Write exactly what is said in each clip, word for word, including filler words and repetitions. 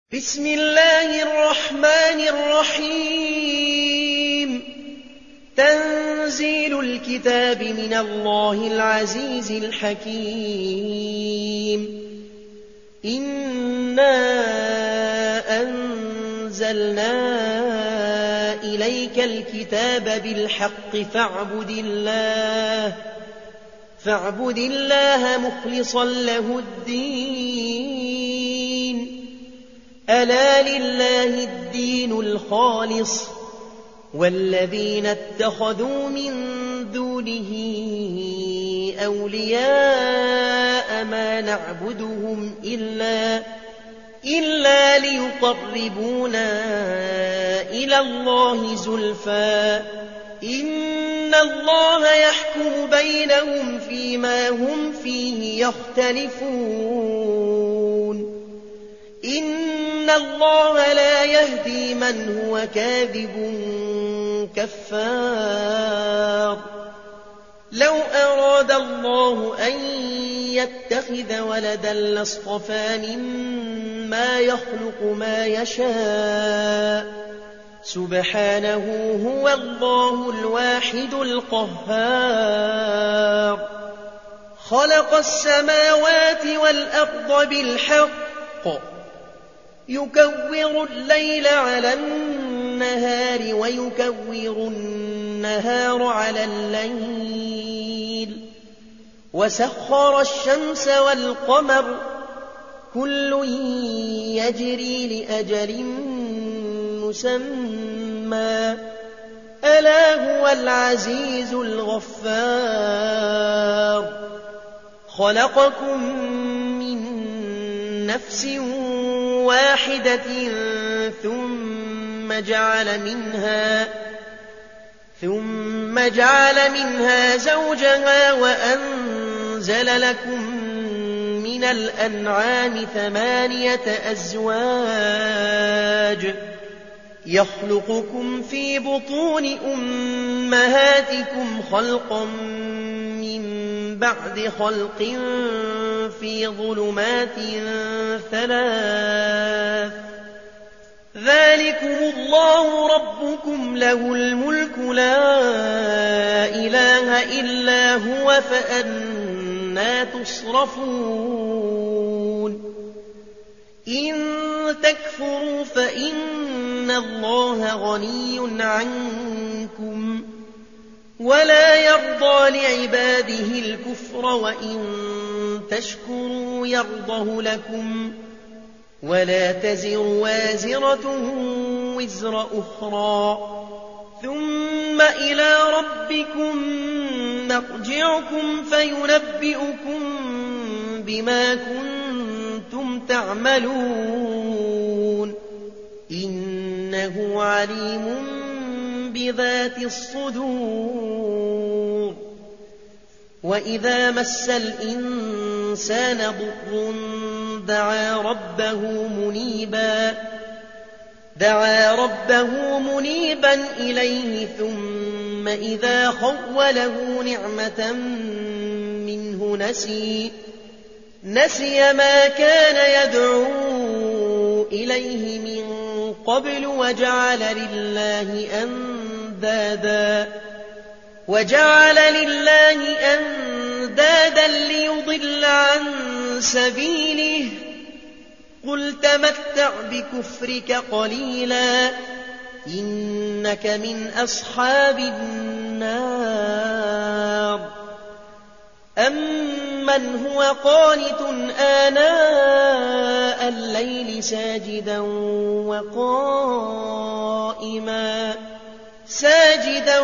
بسم الله الرحمن الرحيم تنزيل الكتاب من الله العزيز الحكيم إنا أنزلنا إليك الكتاب بالحق فاعبد الله فاعبد الله مخلصا له الدين ألا لله الدين الخالص والذين اتخذوا من دونه أولياء ما نعبدهم إلا, إلا ليقربونا إلى الله زلفى إن الله يحكم بينهم فيما هم فيه يختلفون إن الله لا يهدي من هو كاذب كفار لو أراد الله أن يتخذ ولدا لاصطفى مما يخلق ما يشاء سبحانه هو الله الواحد القهار خلق السماوات والأرض بالحق يكور الليل على النهار ويكور النهار على الليل وسخر الشمس والقمر كل يجري لأجل مسمى ألا هو العزيز الغفار خلقكم من نفس واحدة ثم جعل منها ثم جعل منها زوجها وأنزل لكم من الأنعام ثمانية أزواج يخلقكم في بطون أمهاتكم خلقا من بعد خلق في ظلمات ثلاث ذلكم الله ربكم له الملك لا إله إلا هو فأنى تصرفون إن تكفروا فإن الله غني عنكم ولا يرضى لعباده الكفر وإن تشكروا يرضه لكم ولا تزر وازرة وزر أخرى ثم إلى ربكم مرجعكم فينبئكم بما كنتم تعملون إنه عليم بذات الصدور وإذا مس الإنسان ضر دعا ربه منيبا دعا ربه منيبا إليه ثم إذا خوله نعمة منه نسي نسي ما كان يدعو إليه من قبل وجعل لله أندادا وجعل لله أندادا ليضل عن سبيله قل تمتع بكفرك قليلا إنك من أصحاب النار أمن هو قانت آناء الليل ساجدا وقائما ساجدا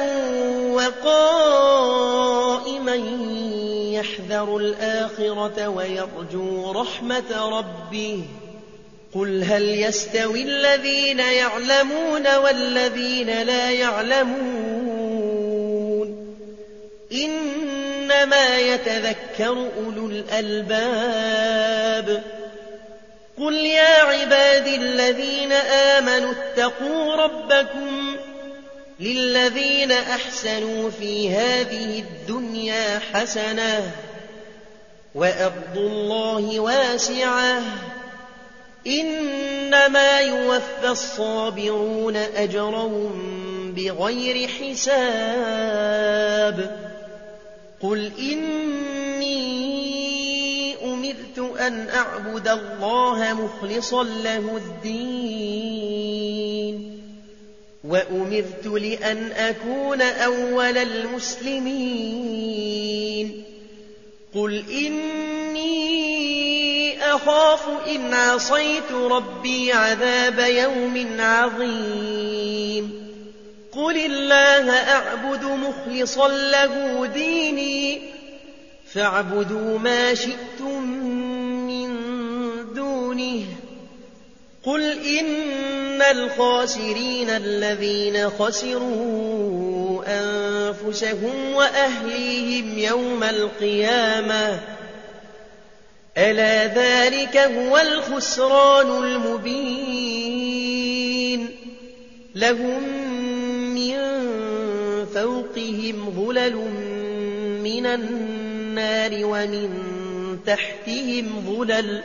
وقائما يحذر الآخرة ويرجو رحمة ربه قل هل يستوي الذين يعلمون والذين لا يعلمون إنما يتذكر أولو الألباب قل يا عبادي الذين آمنوا اتقوا ربكم للذين أحسنوا في هذه الدنيا حسنة وأرض الله واسعة إنما يوفى الصابرون أجرهم بغير حساب قل إني أمرت أن أعبد الله مخلصا له الدين وأمرت لأن أكون أول المسلمين قل إني أخاف إن عصيت ربي عذاب يوم عظيم قل الله أعبد مخلصا له ديني فاعبدوا ما شئتم من دونه قل إن الخاسرين الذين خسروا أنفسهم وأهليهم يوم القيامة ألا ذلك هو الخسران المبين لهم من فوقهم ظلل من النار ومن تحتهم ظلل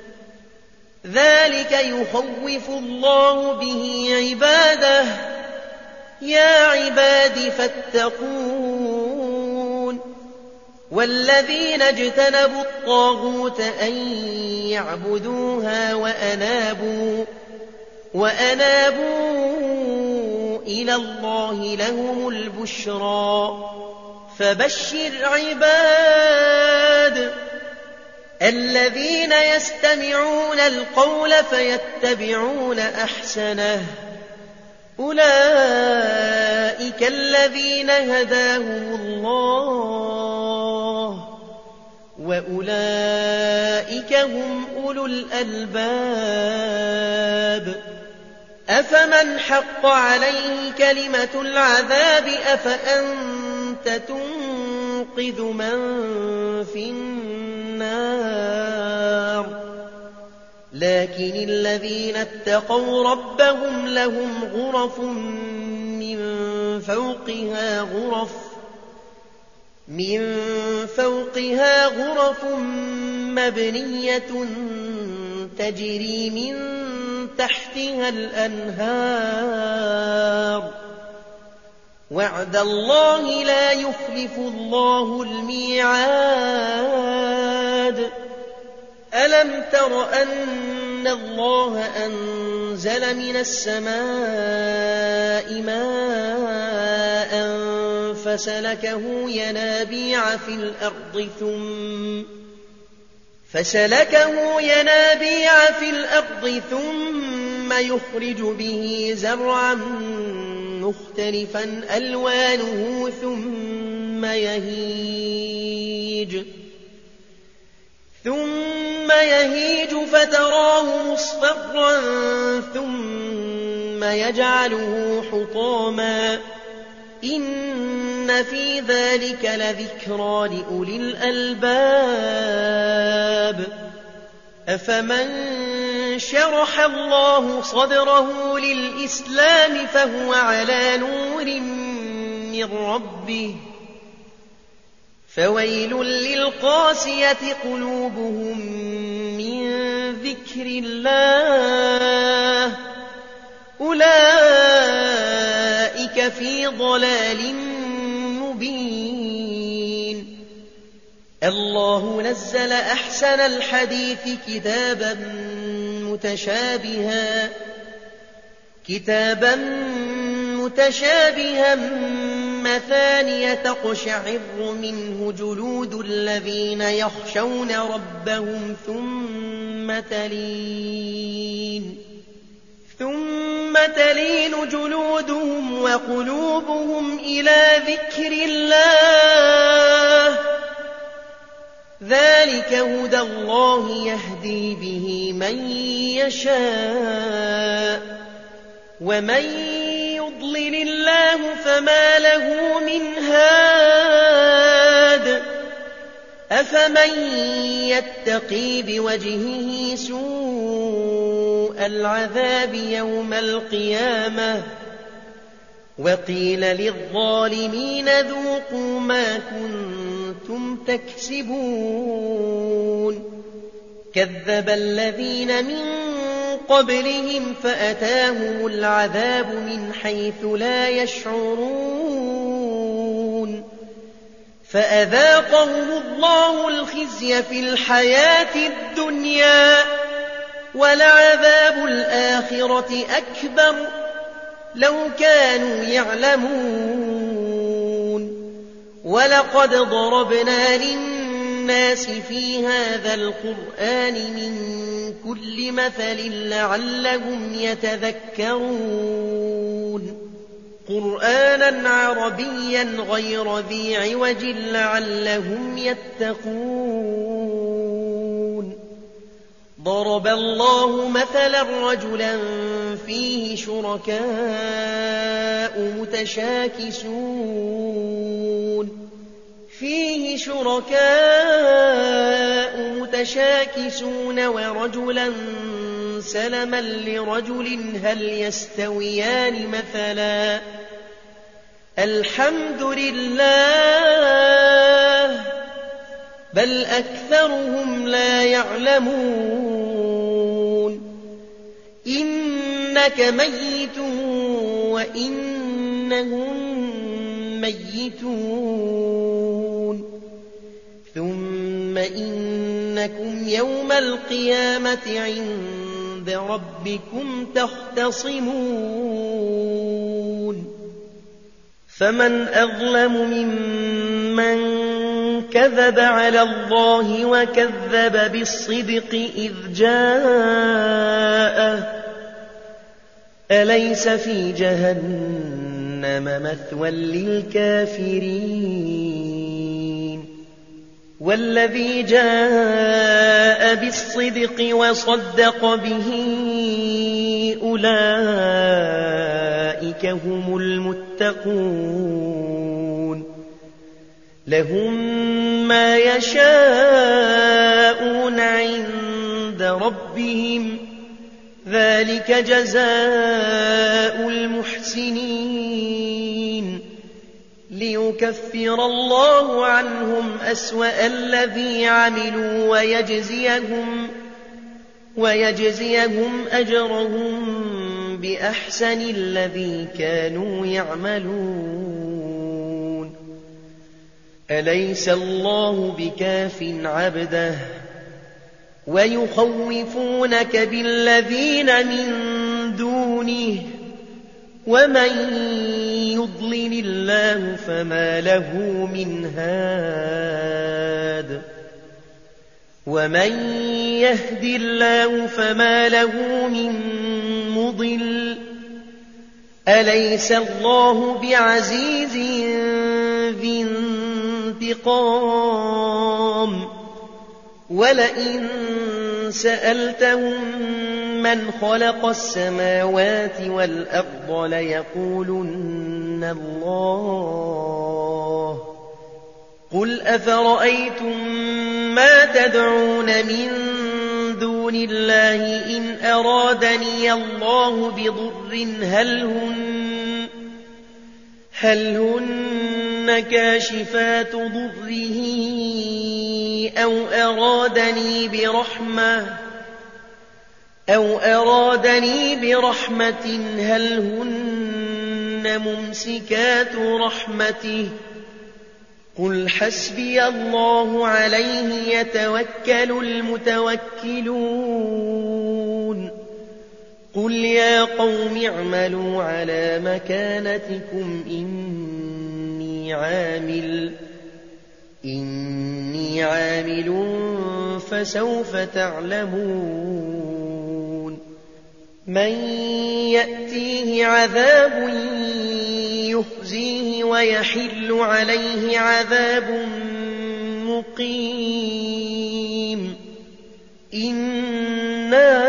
ذلك يخوف الله به عباده يا عباد فاتقون والذين اجتنبوا الطاغوت أن يعبدوها وأنابوا, وأنابوا إلى الله لهم البشرى فبشر عباد الذين يستمعون القول فيتبعون أحسنه أولئك الذين هداهم الله وأولئك هم أولو الألباب أفمن حق عليه كلمة العذاب أفأنت تنقذ من في النار لكن الذين اتقوا ربهم لهم غرف من فوقها غرف من فوقها غرف مبنية تجري من تحتها الأنهار وعد الله لا يخلف الله الميعاد ألم تر أن الله أنزل من السماء ماء فسلكه ينابيع في الأرض ثم فسلكه ينابيع في الأرض ثم يخرج به زرعا مختلفا ألوانه ثم يهيج ثم يهيج فتراه مصفرا ثم يجعله حطاما إن في ذلك لذكرى لأولي الألباب أفمن شرح الله صدره للإسلام فهو على نور من ربه فويل للقاسية قلوبهم من ذكر الله أولئك في ضلال مبين الله نزل أحسن الحديث كتابا متشابها كتابا متشابها مثانية تقشعر منه جلود الذين يخشون ربهم ثم تلين ثم تلين جلودهم وقلوبهم إلى ذكر الله ذلك هدى الله يهدي به من يشاء ومن يضلل الله فما له من هاد أفمن يتقي بوجهه سوء العذاب يوم القيامة وقيل للظالمين ذوقوا ما كنتم تكسبون كذب الذين من قبلهم فأتاهم العذاب من حيث لا يشعرون فأذاقهم الله الخزي في الحياة الدنيا ولعذاب الآخرة أكبر لو كانوا يعلمون ولقد ضربنا للناس في هذا القرآن من كل مثل لعلهم يتذكرون قرآنا عربيا غير ذي عوج لعلهم يتقون ضرب الله مثلا رجلا فيه شركاء متشاكسون فيه شركاء متشاكسون ورجلا سلما لرجل هل يستويان مثلا الحمد لله بل أكثرهم لا يعلمون إنك ميت وإنهم ميتون ثم إنكم يوم القيامة عند ربكم تختصمون فمن أظلم ممن كذب على الله وكذب بالصدق إذ جاءه أليس في جهنم مثوى للكافرين والذي جاء بالصدق وصدق به أولئك هم المتقون لهم ما يشاءون عند ربهم ذلك جزاء المحسنين ليكفر الله عنهم أسوأ الذي عملوا ويجزيهم, ويجزيهم أجرهم بأحسن الذي كانوا يعملون أليس الله بكاف عبده ويخوفونك بالذين من دونه ومن يضلل الله فما له من هاد ومن يهد الله فما له من مضل أليس الله بعزيز ذي انتقام ولئن سألتهم من خلق السماوات والأرض ليقولن الله قل أفرأيتم ما تدعون من دون الله إن أرادني الله بضر هل هن, هل هن كاشفات ضره أو أرادني برحمة أو أرادني برحمة هل هن ممسكات رحمته قل حسبي الله عليه يتوكل المتوكلون قل يا قوم اعملوا على مكانتكم إني عامل إني عامل فسوف تعلمون من يأتيه عذاب يخزيه ويحل عليه عذاب مقيم إنا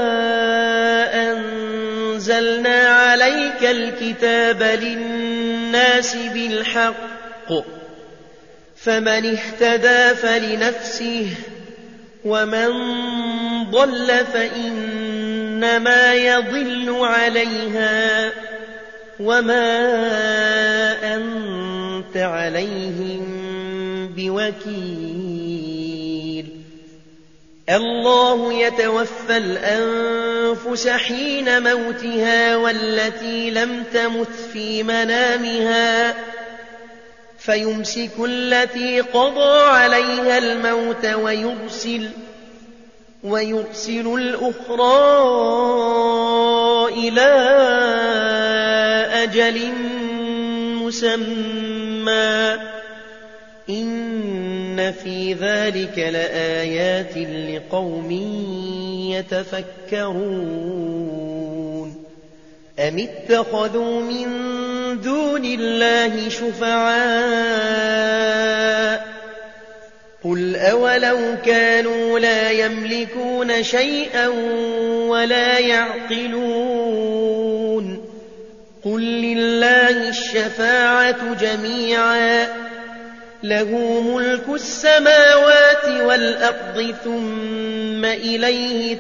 أنزلنا عليك الكتاب للناس بالحق فمن اهتدى فلنفسه ومن ضل فإنما يضل عليها وما أنت عليهم بوكيل الله يتوفى الأنفس حين موتها والتي لم تمت في منامها فيمسك التي قضى عليها الموت ويرسل, ويرسل الأخرى إلى أجل مسمى إن في ذلك لآيات لقوم يتفكرون أم اتخذوا من دون الله شفعاء قل أولو كانوا لا يملكون شيئا ولا يعقلون قل لله الشفاعة جميعا له ملك السماوات والأرض ثم إليه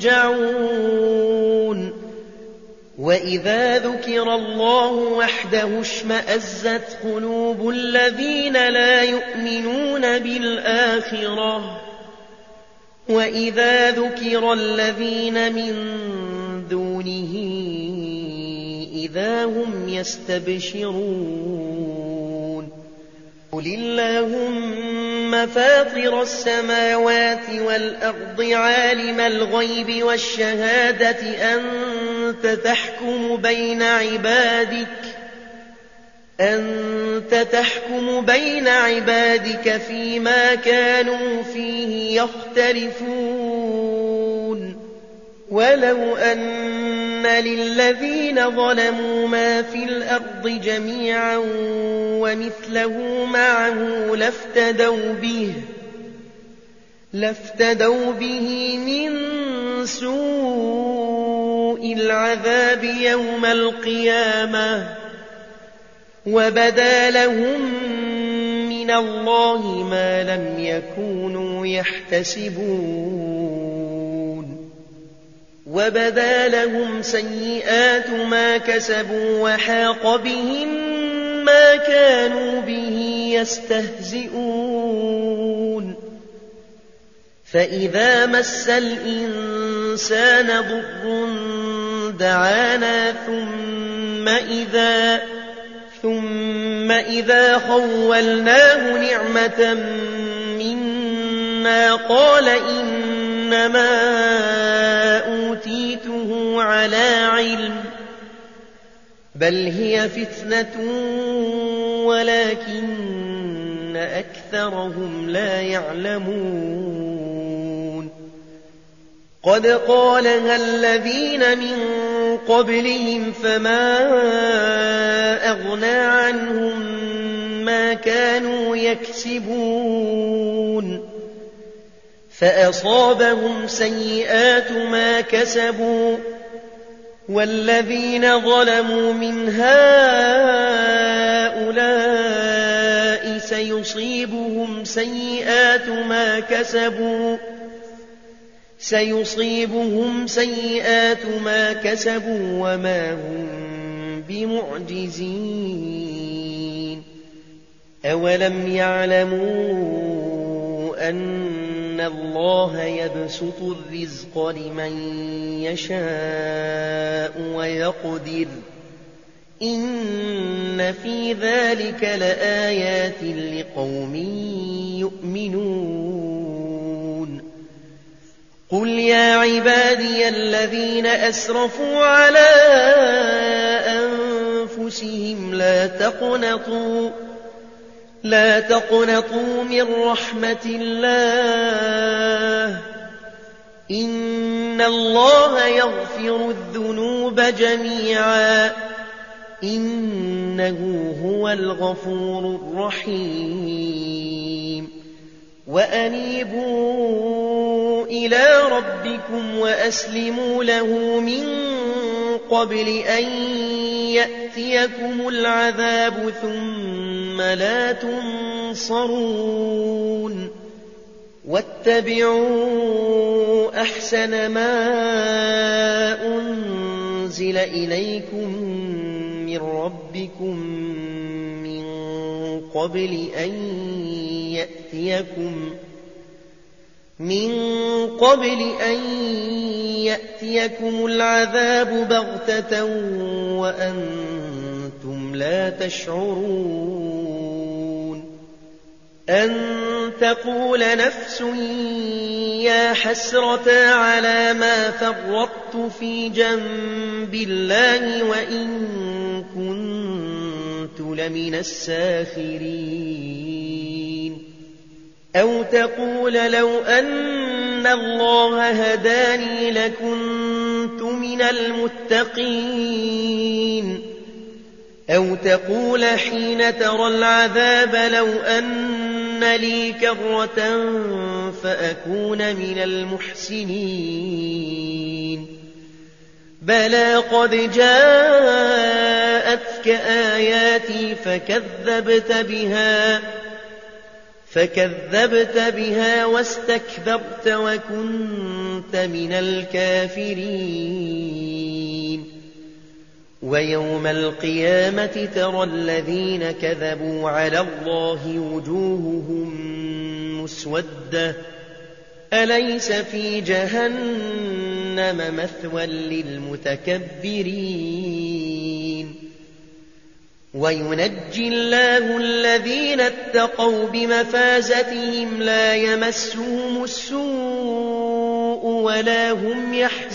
ترجعون وإذا ذكر الله وحده اشمأزت قلوب الذين لا يؤمنون بالآخرة وإذا ذكر الذين من دونه إذا هم يستبشرون قل اللهم فاطر السماوات والأرض عالم الغيب والشهادة أنت تحكم بين عبادك أنت تحكم بين عبادك فيما كانوا فيه يختلفون ولو أن للذين ظلموا ما في الأرض جميعا ومثله معه لافتدوا به لافتدوا به من سوء العذاب يوم القيامة وبدا لهم من الله ما لم يكونوا يحتسبون وبدا لهم سيئات ما كسبوا وحاق بهم ما كانوا به يستهزئون فإذا مس الإنسان ضر دعانا ثم إذا ثم إذا خولناه نعمة منا قال إنما أوتيته على علم بل هي فتنة ولكن أكثرهم لا يعلمون قد قالها الذين من قبلهم فما أغنى عنهم ما كانوا يكسبون فأصابهم سيئات ما كسبوا والذين ظلموا من هؤلاء سيصيبهم سيئات ما كسبوا سيصيبهم سيئات ما كسبوا وما هم بمعجزين أولم يعلموا أن الله يبسط الرزق لمن يشاء ويقدر إن في ذلك لآيات لقوم يؤمنون قل يا عبادي الذين أسرفوا على أنفسهم لا تقنطوا لا تقنطوا من رحمة الله إن الله يغفر الذنوب جميعا إنه هو الغفور الرحيم وأنيبوا إلى ربكم وأسلموا له من قبل أن يأتيكم العذاب ثم لا تنصرون واتبعوا أحسن ما أنزل إليكم من ربكم من قبل أن يأتيكم من قبل أن يأتيكم العذاب بغتة وأنتم لا تشعرون أن تقول نفس يا حسرة على ما فرطت في جنب الله وإن كنت لمن الساخرين أو تقول لو أن الله هداني لكنت من المتقين أو تقول حين ترى العذاب لو أن لي كرة فأكون من المحسنين بلى قد جاءتك آياتي فكذبت بها فكذبت بها واستكبرت وكنت من الكافرين ويوم القيامة ترى الذين كذبوا على الله وجوههم مسودة أليس في جهنم مثوى للمتكبرين وينجي الله الذين اتقوا بمفازتهم لا يمسهم السوء ولا هم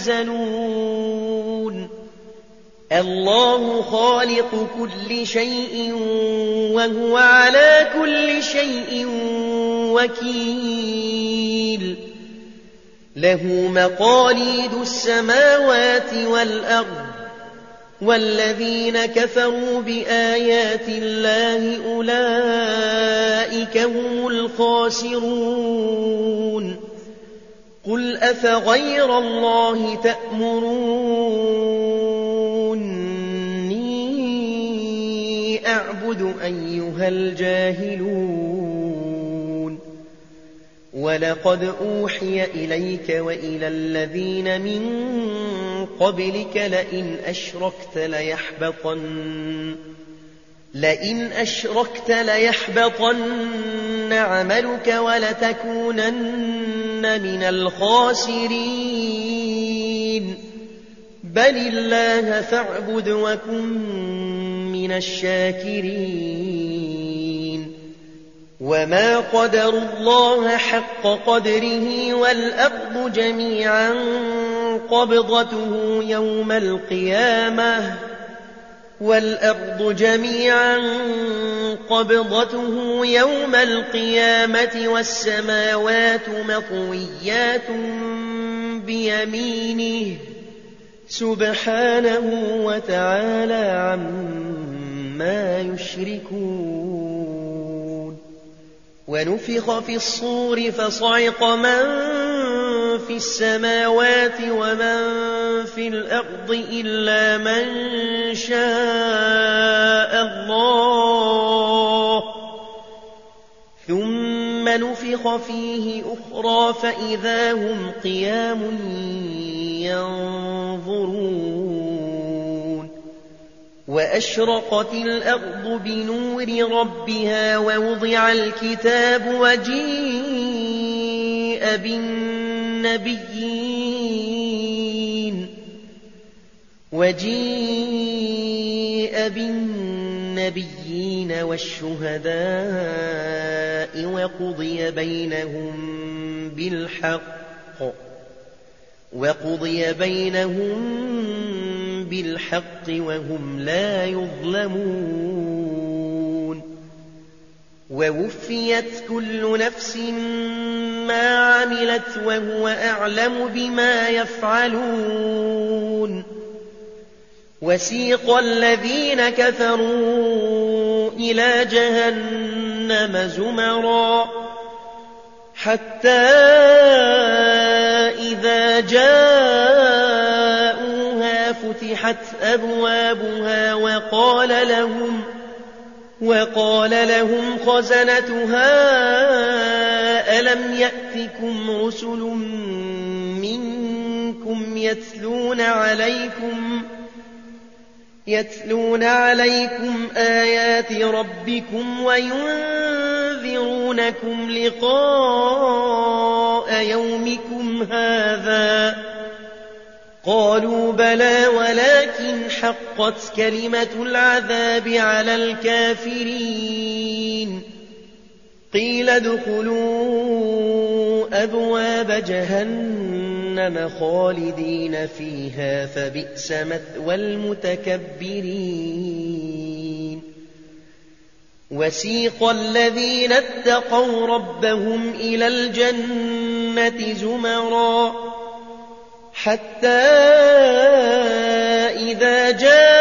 يحزنون الله خالق كل شيء وهو على كل شيء وكيل له مقاليد السماوات والأرض والذين كفروا بآيات الله أولئك هم الخاسرون قل أفغير الله تأمروني أعبد أيها الجاهلون ولقد أوحي إليك وإلى الذين من قبلك لئن أشركت ليحبطن لئن أشركت ليحبطن عملك ولتكونن من الخاسرين بل الله فاعبد وكن من الشاكرين وما قدروا الله حق قدره والأرض جميعا قبضته يوم القيامة والأرض جميعا قبضته يوم القيامة والسماوات مطويات بيمينه سبحانه وتعالى عما يشركون ونفخ في الصور فصعق من في السماوات ومن في الأرض إلا من شاء الله ثم نفخ فيه أخرى فإذا هم قيام ينظرون وأشرقت الأرض بنور ربها ووضع الكتاب وجيء بالنبيين وجيء بالنبيين والشهداء وقضي بينهم بالحق وقضي بينهم بالحق وهم لا يظلمون ووفيت كل نفس ما عملت وهو أعلم بما يفعلون وسيق الذين كفروا إلى جهنم زمرا حتى إذا جاءوها فتحت أبوابها وقال لهم وقال لهم خزنتها ألم يأتكم رسل منكم يتلون عليكم يتلون عليكم آيات ربكم وينذرون يستأذنونكم لقاء يومكم هذا قالوا بلى ولكن حقت كلمة العذاب على الكافرين قيل ادخلوا أبواب جهنم خالدين فيها فبئس مثوى المتكبرين وسيق الذين اتقوا ربهم إلى الجنة زمرا حتى إذا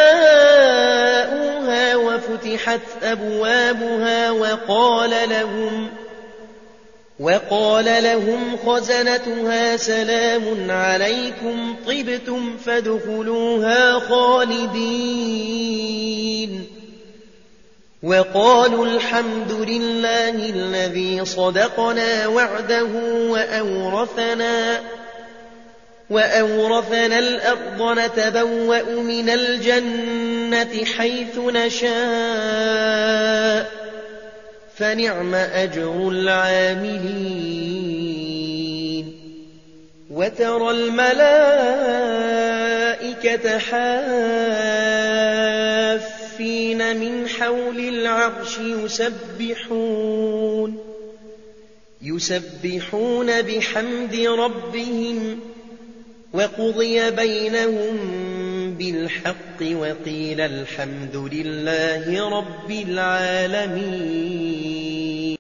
جاءوها وفتحت أبوابها وقال لهم وقال لهم خزنتها سلام عليكم طبتم فادخلوها خالدين وقالوا الحمد لله الذي صدقنا وعده وأورثنا وأورثنا الأرض نتبوأ من الجنة حيث نشاء فنعم أجر العاملين وترى الملائكة حافين من حول العرش يسبحون يسبحون بحمد ربهم وقضي بينهم بالحق وقيل الحمد لله رب العالمين